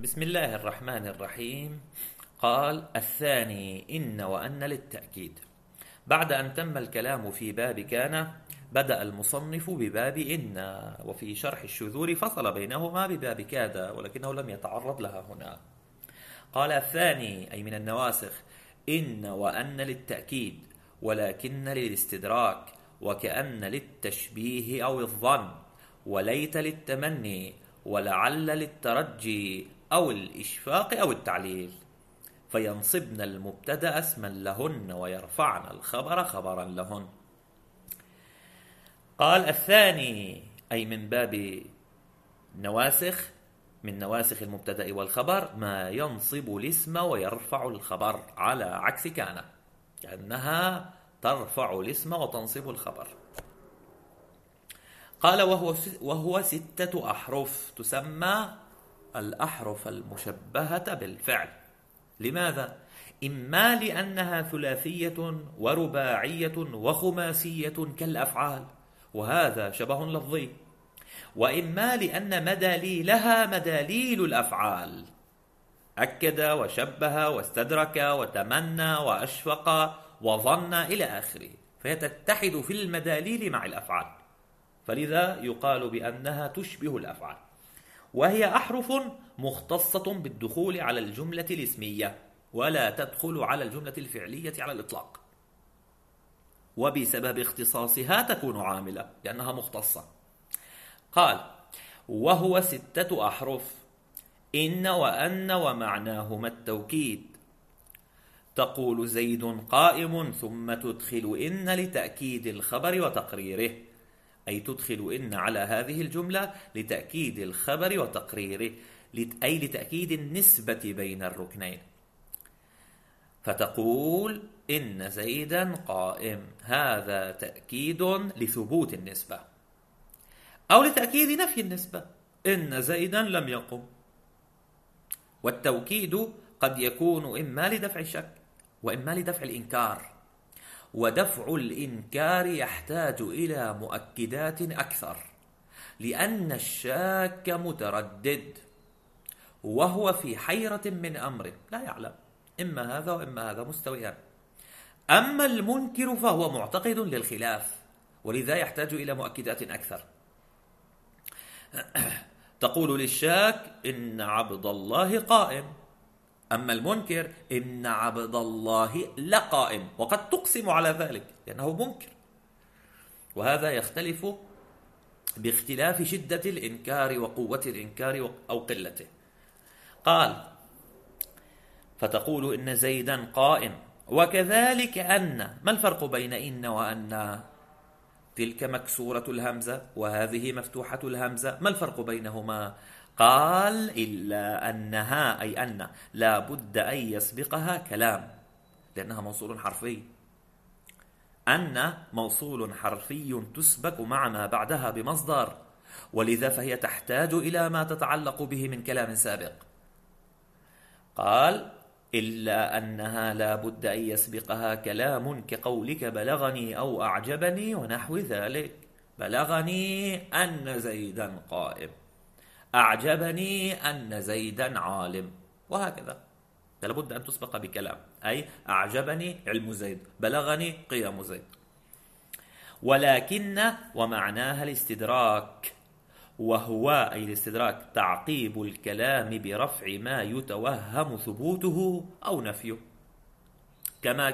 بسم الله الرحمن الرحيم. قال الثاني إن وأن للتأكيد. بعد أن تم الكلام في باب كان، بدأ المصنف بباب إن، وفي شرح الشذور فصل بينهما بباب كاد، ولكنه لم يتعرض لها هنا. قال الثاني أي من النواسخ: إن وأن للتأكيد، ولكن للاستدراك، وكأن للتشبيه أو الظن، وليت للتمني، ولعل للترجي أو الإشفاق أو التعليل، فينصبن المبتدأ اسما لهن، ويرفعن الخبر خبرا لهن. قال الثاني أي من باب نواسخ، من نواسخ المبتدأ والخبر ما ينصب الاسم ويرفع الخبر، على عكس كان، كأنها ترفع الاسم وتنصب الخبر. قال وهو 6 أحرف، تسمى الأحرف المشبهة بالفعل. لماذا؟ إما لأنها ثلاثية ورباعية وخماسية كالأفعال، وهذا شبه لفظي، وإما لأن مداليلها مداليل الأفعال، أكد وشبه واستدرك وتمنى وأشفق وظن إلى آخره، فهي تتحد في المداليل مع الأفعال، فلذا يقال بأنها تشبه الأفعال. وهي أحرف مختصة بالدخول على الجملة الاسمية، ولا تدخل على الجملة الفعلية على الإطلاق، وبسبب اختصاصها تكون عاملة لأنها مختصة. قال وهو 6 أحرف: إن وأن ومعناهما التوكيد. تقول زيد قائم، ثم تدخل إن لتأكيد الخبر وتقريره، أي تدخل إن على هذه الجملة لتأكيد الخبر وتقريره، أي لتأكيد النسبة بين الركنين. فتقول إن زيدا قائم، هذا تأكيد لثبوت النسبة، أو لتأكيد نفي النسبة، إن زيدا لم يقم. والتوكيد قد يكون إما لدفع الشك وإما لدفع الإنكار، ودفع الإنكار يحتاج إلى مؤكدات أكثر، لأن الشاك متردد، وهو في حيرة من أمر لا يعلم، إما هذا وإما هذا مستويان. أما المنكر فهو معتقد للخلاف، ولذا يحتاج إلى مؤكدات أكثر. تقول للشاك إن عبد الله قائم، أما المنكر إن عبد الله لقائم، وقد تقسم على ذلك لأنه منكر، وهذا يختلف باختلاف شدة الإنكار وقوة الإنكار أو قلته. قال فتقول إن زيدا قائم، وكذلك أن. ما الفرق بين إن وأن؟ تلك مكسورة الهمزة وهذه مفتوحة الهمزة، ما الفرق بينهما؟ قال إلا أنها أي أن لا بد أن يسبقها كلام، لأنها موصول حرفي. أن موصول حرفي تسبق مع ما بعدها بمصدر، ولذا فهي تحتاج إلى ما تتعلق به من كلام سابق. قال إلا أنها لا بد أن يسبقها كلام، كقولك بلغني أو أعجبني ونحو ذلك. بلغني أن زيدا قائم، أعجبني أن زيدا عالم، وهكذا. لابد أن تسبق بكلام، أي أعجبني علم زيد، بلغني قيام زيد. ولكن ومعناها الاستدراك، وهو أي الاستدراك تعقيب الكلام برفع ما يتوهم ثبوته أو نفيه، كما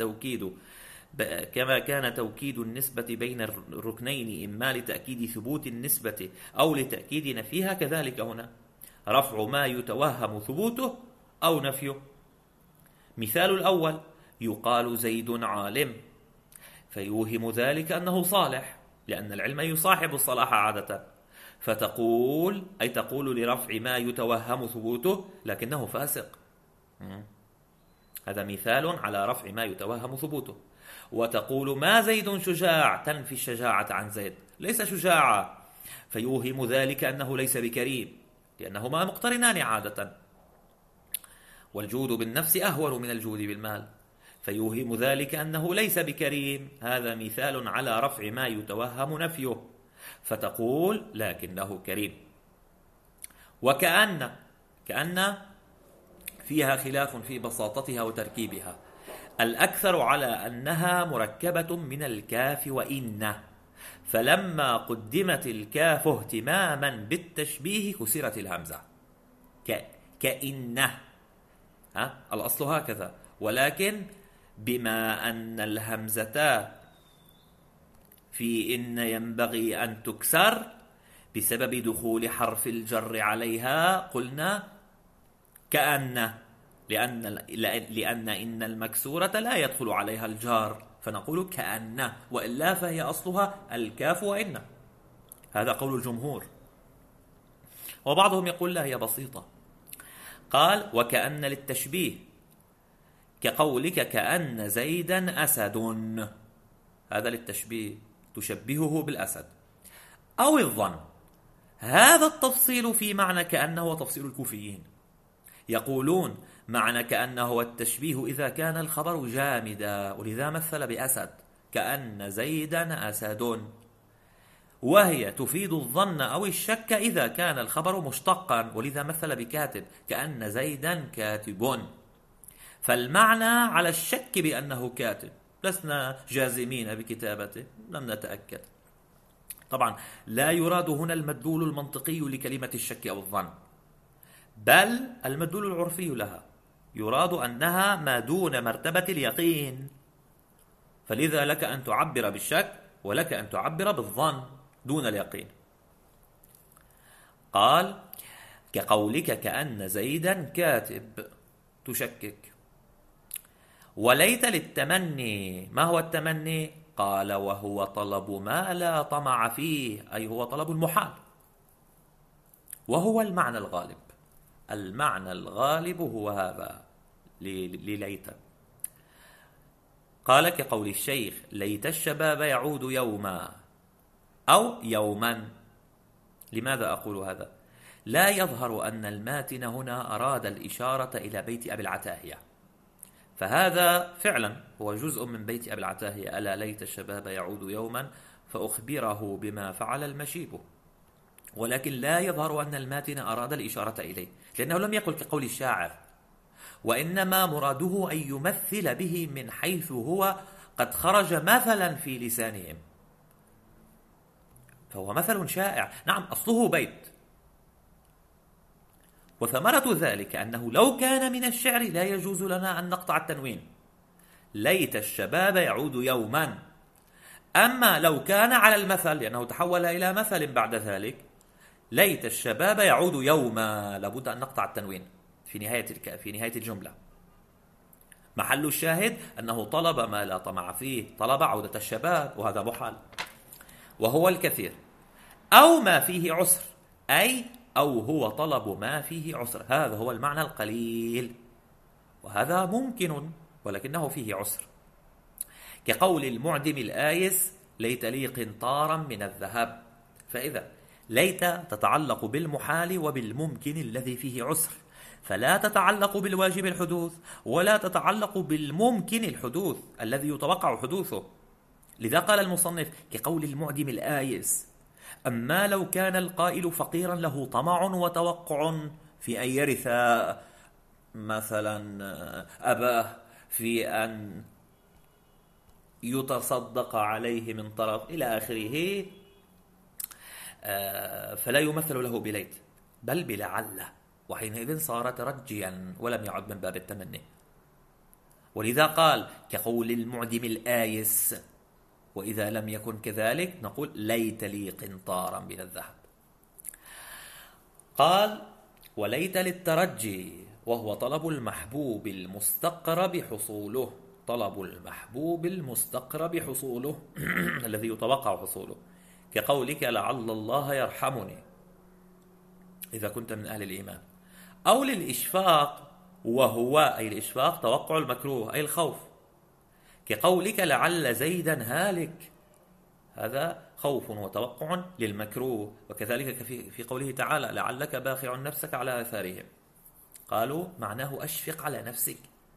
كان توكيد النسبة بين الركنين إما لتأكيد ثبوت النسبة أو لتأكيد نفيها، كذلك هنا رفع ما يتوهم ثبوته أو نفيه. مثال الأول: يقال زيد عالم، فيوهم ذلك أنه صالح، لأن العلم يصاحب الصلاح عادة، فتقول أي تقول لرفع ما يتوهم ثبوته لكنه فاسق. هذا مثال على رفع ما يتوهم ثبوته. وتقول ما زيد شجاع، تنفي الشجاعة عن زيد، ليس شجاعا، فيوهم ذلك أنه ليس بكريم، لأنهما مقترنان عادة، والجود بالنفس أهون من الجود بالمال، فيوهم ذلك أنه ليس بكريم. هذا مثال على رفع ما يتوهم نفيه، فتقول لكنه كريم. وكأن كأن فيها خلاف في بساطتها وتركيبها. الأكثر على أنها مركبة من الكاف وإن، فلما قدمت الكاف اهتماما بالتشبيه كسرت الهمزة كإنه. الأصل هكذا، ولكن بما أن الهمزة في إن ينبغي أن تكسر بسبب دخول حرف الجر عليها قلنا كأن، لأن إن المكسورة لا يدخل عليها الجار، فنقول كأن، وإلا فهي أصلها الكاف وإن. هذا قول الجمهور، وبعضهم يقول لا، هي بسيطة. قال وكأن للتشبيه، كقولك كأن زيدا أسد، هذا للتشبيه، تشبهه بالأسد. أو الظن، هذا التفصيل في معنى كأنه هو تفصيل الكوفيين، يقولون معنى كأنه هو التشبيه إذا كان الخبر جامدا، ولذا مثل بأسد كأن زيدا أسد، وهي تفيد الظن أو الشك إذا كان الخبر مشتقا، ولذا مثل بكاتب كأن زيدا كاتب. فالمعنى على الشك بأنه كاتب، لسنا جازمين بكتابته، لم نتأكد. طبعا لا يراد هنا المدلول المنطقي لكلمة الشك أو الظن، بل المدلول العرفي لها، يراد أنها ما دون مرتبة اليقين، فلذا لك أن تعبر بالشك ولك أن تعبر بالظن دون اليقين. قال كقولك كأن زيدا كاتب، تشكك. وليت للتمني، ما هو التمني؟ قال وهو طلب ما لا طمع فيه، أي هو طلب المحال، وهو المعنى الغالب. المعنى الغالب هو هذا لليت. قال كقول الشيخ ليت الشباب يعود يوما أو يوما. لماذا أقول هذا؟ لا يظهر أن الماتن هنا أراد الإشارة إلى بيت أبي العتاهية، فهذا فعلا هو جزء من بيت أبي العتاهية: ألا ليت الشباب يعود يوما فأخبره بما فعل المشيب. ولكن لا يظهر أن الماتن أراد الإشارة إليه، لأنه لم يقل كقول الشاعر، وإنما مراده أن يمثل به من حيث هو قد خرج مثلا في لسانهم، فهو مثل شائع. نعم أصله بيت، وثمرة ذلك أنه لو كان من الشعر لا يجوز لنا أن نقطع التنوين، ليت الشباب يعود يوما. أما لو كان على المثل، لأنه تحول إلى مثل بعد ذلك، ليت الشباب يعود يوما، لابد أن نقطع التنوين في نهاية الجملة. محل الشاهد أنه طلب ما لا طمع فيه، طلب عودة الشباب، وهذا محال، وهو الكثير. أو ما فيه عسر، أي أو هو طلب ما فيه عسر، هذا هو المعنى القليل، وهذا ممكن ولكنه فيه عسر. كقول المعدم الآيس ليت لي قنطارا من الذهب. فإذا ليت تتعلق بالمحال وبالممكن الذي فيه عسر، فلا تتعلق بالواجب الحدوث ولا تتعلق بالممكن الحدوث الذي يتوقع حدوثه. لذا قال المصنف كقول المعدم الآيس: أما لو كان القائل فقيرا له طمع وتوقع في أن يرث مثلا أباه، في أن يتصدق عليه من طرف إلى آخره، فلا يمثل له بليت بل بلعل، وحينئذ صار ترجيا ولم يعد من باب التمني. ولذا قال كقول المعدم الآيس، وإذا لم يكن كذلك نقول ليت لي قنطارا من الذهب. قال وليت للترجي، وهو طلب المحبوب المستقرب حصوله، طلب المحبوب المستقرب حصوله الذي يتوقع حصوله، كقولك لعل الله يرحمني إذا كنت من أهل الإيمان. أو للإشفاق، وهو أي الإشفاق توقع المكروه أي الخوف، كقولك لعل زيدا هالك، هذا خوف وتوقع للمكروه. وكذلك في قوله تعالى لعلك باخع نفسك على آثارهم، قالوا معناه أشفق على نفسك،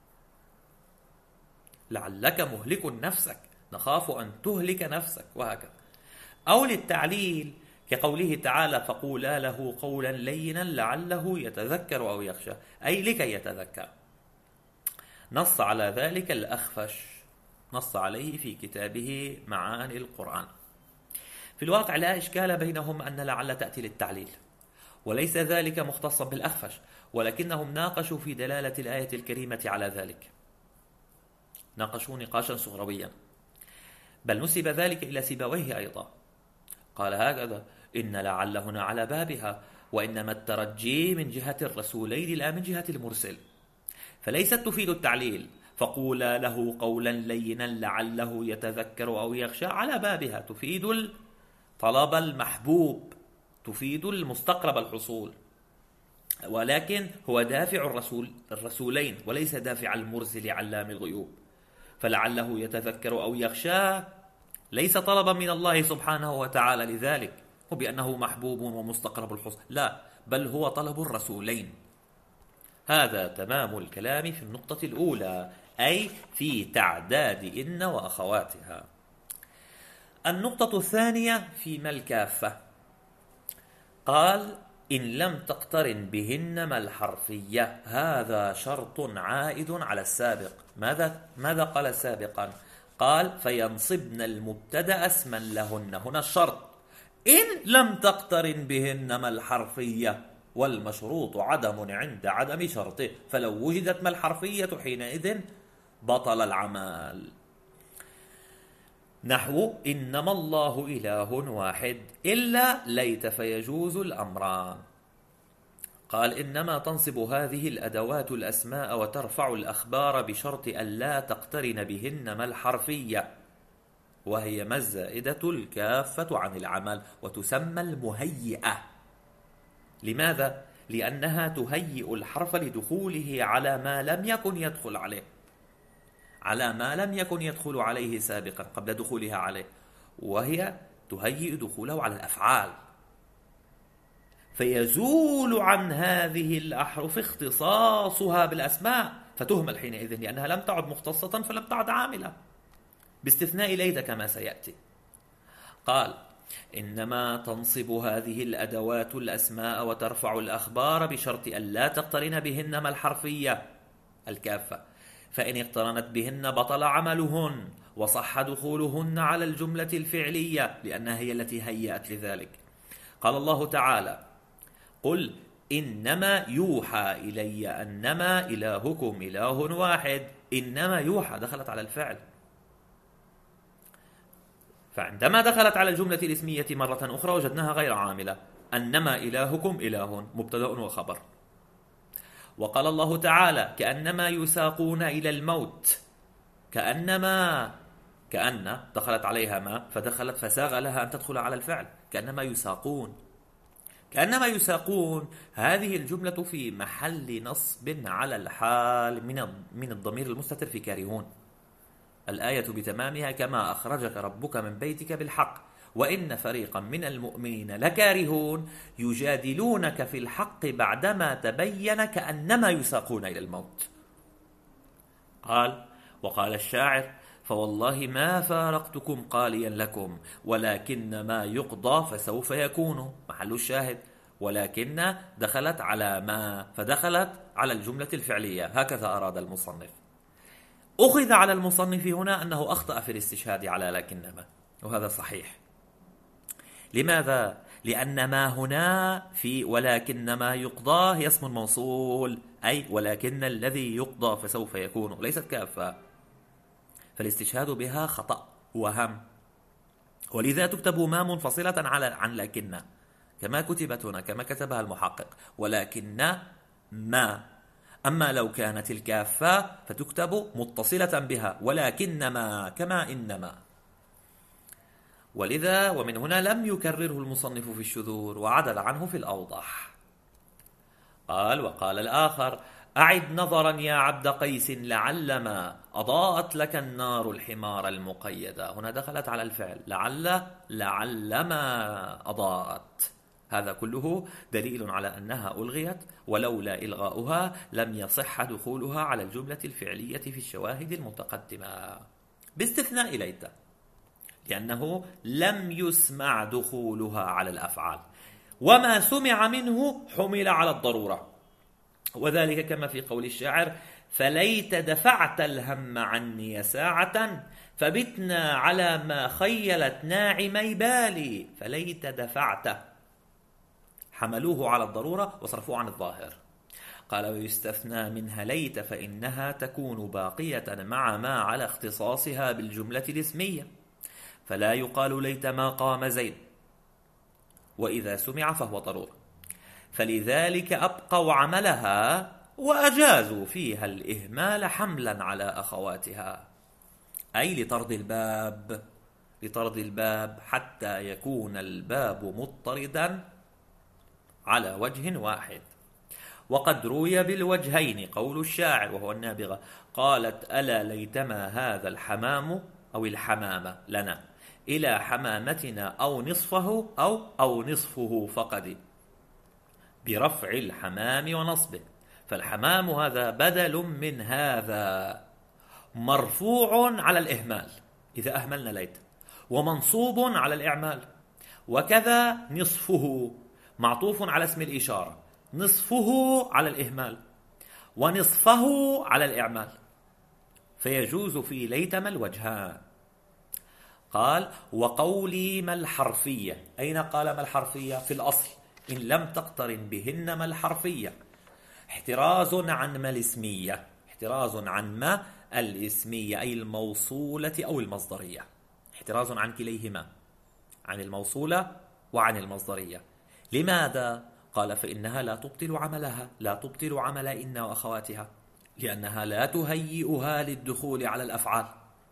لعلك مهلك نفسك، نخاف أن تهلك نفسك، وهكذا. أو للتعليل، كقوله تعالى فقولا له قولا لينا لعله يتذكر أو يخشى، أي لكي يتذكر. نص على ذلك الأخفش، نص عليه في كتابه معاني القرآن. في الواقع لا إشكال بينهم أن لعل تأتي للتعليل، وليس ذلك مختصا بالأخفش، ولكنهم ناقشوا في دلالة الآية الكريمة على ذلك، ناقشوا نقاشا صغرويا، بل نسب ذلك إلى سيبويه أيضا. قال هكذا: إن لعل هنا على بابها، وإنما الترجي من جهة الرسولين لا من جهة المرسل، فليست تفيد التعليل. فقولا له قولا لينا لعله يتذكر أو يخشى على بابها تفيد الطلب المحبوب، تفيد المستقرب الحصول، ولكن هو دافع الرسولين وليس دافع المرسل علام الغيوب. فلعله يتذكر أو يخشى ليس طلبا من الله سبحانه وتعالى لذلك وبأنه محبوب ومستقرب الحصول، لا، بل هو طلب الرسولين. هذا تمام الكلام في النقطة الأولى، أي في تعداد إن وأخواتها. النقطة الثانية فيما الكافة، قال: إن لم تقترن بهن ما الحرفية، هذا شرط عائد على السابق. ماذا قال سابقا؟ قال: فينصبن المبتدأ اسما لهن. هنا الشرط إن لم تقترن بهن ما الحرفية، والمشروط عدم عند عدم شرطه، فلو وجدت ما الحرفية حينئذ بطل العمل. نحو: إنما الله إله واحد إلا ليت فيجوز الأمران. قال: إنما تنصب هذه الأدوات الأسماء وترفع الأخبار بشرط أن لا تقترن بهن ما الحرفية، وهي ما الزائدة الكافة عن العمل، وتسمى المهيئة. لماذا؟ لأنها تهيئ الحرف لدخوله على ما لم يكن يدخل عليه، على ما لم يكن يدخل عليه سابقا قبل دخولها عليه، وهي تهيئ دخوله على الأفعال، فيزول عن هذه الأحرف اختصاصها بالأسماء، فتهمل حينئذ لأنها لم تعد مختصة فلم تعد عاملة، باستثناء ليت كما سيأتي. قال: إنما تنصب هذه الأدوات الأسماء وترفع الأخبار بشرط أن لا تقترن بهن ما الحرفية الكافة، فإن اقترنت بهن بطل عملهن وصح دخولهن على الجملة الفعلية، لأنها هي التي هيأت لذلك. قال الله تعالى: قل إنما يوحى إلي أنما إلهكم إله واحد. إنما يوحى دخلت على الفعل، فعندما دخلت على الجملة الاسمية مرة أخرى وجدناها غير عاملة. أنما إلهكم إله مبتدأ وخبر. وقال الله تعالى: كأنما يساقون إلى الموت. كأن دخلت عليها ما فدخلت فساغ لها أن تدخل على الفعل. كأنما يساقون هذه الجملة في محل نصب على الحال من الضمير المستتر في كارهون. الآية بتمامها: كما أخرجك ربك من بيتك بالحق وإن فريقا من المؤمنين لكارهون يجادلونك في الحق بعدما تبين كأنما يساقون إلى الموت. وقال الشاعر: فوالله ما فارقتكم قاليا لكم ولكن ما يقضى فسوف يكون. محل الشاهد: ولكن دخلت على ما، فدخلت على الجملة الفعلية، هكذا أراد المصنف. أخذ على المصنف هنا أنه أخطأ في الاستشهاد على لكنما، وهذا صحيح. لماذا؟ لأن ما هنا في ولكن ما يقضى هي اسم موصول، أي ولكن الذي يقضى فسوف يكون، ليست كافة، فالاستشهاد بها خطأ وهم، ولذا تكتب ما منفصلة عن لكن كما كتبت هنا، كما كتبها المحقق، ولكن ما. أما لو كانت الكافة فتكتب متصلة بها، ولكنما كما إنما. ولذا ومن هنا لم يكرره المصنف في الشذور وعدل عنه في الأوضح. وقال الآخر: أعد نظرا يا عبد قيس لعلما أضاءت لك النار الحمار المقيدة. هنا دخلت على الفعل لعلما أضاءت. هذا كله دليل على أنها ألغيت، ولولا إلغاؤها لم يصح دخولها على الجملة الفعلية في الشواهد المتقدمة، باستثناء ليت. لأنه لم يسمع دخولها على الأفعال، وما سمع منه حمل على الضرورة. وذلك كما في قول الشاعر: فليت دفعت الهم عني ساعة فبتنا على ما خيلت ناعمي بالي. فليت دفعت، حملوه على الضرورة وصرفوه عن الظاهر. قال: ويستثنى منها ليت فإنها تكون باقية مع ما على اختصاصها بالجملة الاسمية، فلا يقال ليت ما قام زيد، وإذا سمع فهو ضرورة، فلذلك أبقوا عملها وأجازوا فيها الإهمال حملا على أخواتها، أي لطرد الباب حتى يكون الباب مضطردا على وجه واحد. وقد روي بالوجهين قول الشاعر وهو النابغة: قالت: ألا ليتما هذا الحمام أو الحمامة لنا إلى حمامتنا أو نصفه أو نصفه فقد، برفع الحمام ونصبه. فالحمام هذا بدل من هذا، مرفوع على الإهمال إذا أهملنا ليت، ومنصوب على الإعمال. وكذا نصفه معطوف على اسم الإشارة، نصفه على الإهمال ونصفه على الإعمال، فيجوز في ليتما الوجهان. قال: وقولي ما الحرفية. أين قال ما الحرفية؟ في الأصل إن لم تقترن بهن ما الحرفية، احتراز عن ما الاسمية، احتراز عن ما الاسمية أي الموصولة أو المصدرية، احتراز عن كليهما، عن الموصولة وعن المصدرية. لماذا؟ قال: فإنها لا تبطل عملها، لا تبطل عمل إن وأخواتها، لأنها لا تهيئها للدخول على الأفعال،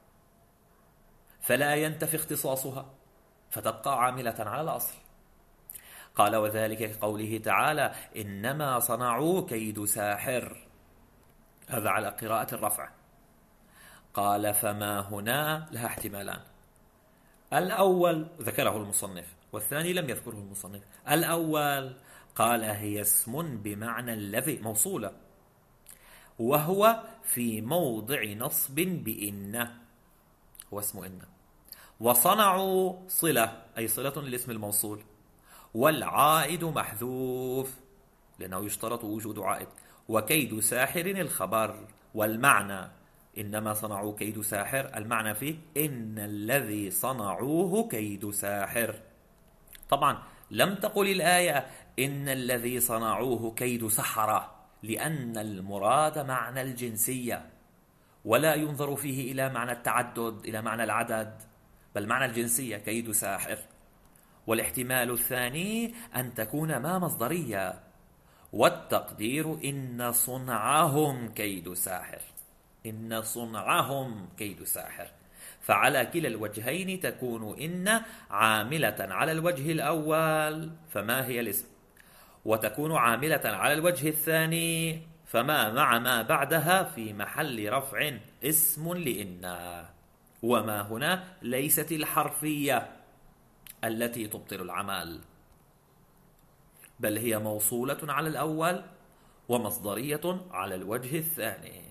فلا ينتفي اختصاصها، فتبقى عاملة على الأصل. قال: وذلك كقوله تعالى: إنما صنعوا كيد ساحر، هذا على قراءة الرفع. قال: فما هنا لها احتمالان، الأول ذكره المصنف والثاني لم يذكره المصنف. الأول قال: هي اسم بمعنى الذي، موصولة، وهو في موضع نصب بإن، هو اسم إن. وصنعوا صلة أي صلة للاسم الموصول، والعائد محذوف لأنه يشترط وجود عائد، وكيد ساحر الخبر. والمعنى إنما صنعوا كيد ساحر، المعنى فيه إن الذي صنعوه كيد ساحر. طبعا لم تقل الآية إن الذي صنعوه كيد سحرة، لأن المراد معنى الجنسية، ولا ينظر فيه إلى معنى التعدد، إلى معنى العدد، بل معنى الجنسية كيد ساحر. والاحتمال الثاني أن تكون ما مصدرية، والتقدير إن صنعهم كيد ساحر، إن صنعهم كيد ساحر. فعلى كلا الوجهين تكون إن عاملة على الوجه الأول فما هي الاسم، وتكون عاملة على الوجه الثاني فما مع ما بعدها في محل رفع اسم لإن. وما هنا ليست الحرفية التي تبطل العمل، بل هي موصولة على الأول ومصدرية على الوجه الثاني.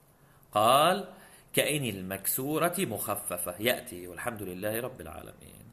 قال: كإن المكسورة مخففة. يأتي. والحمد لله رب العالمين.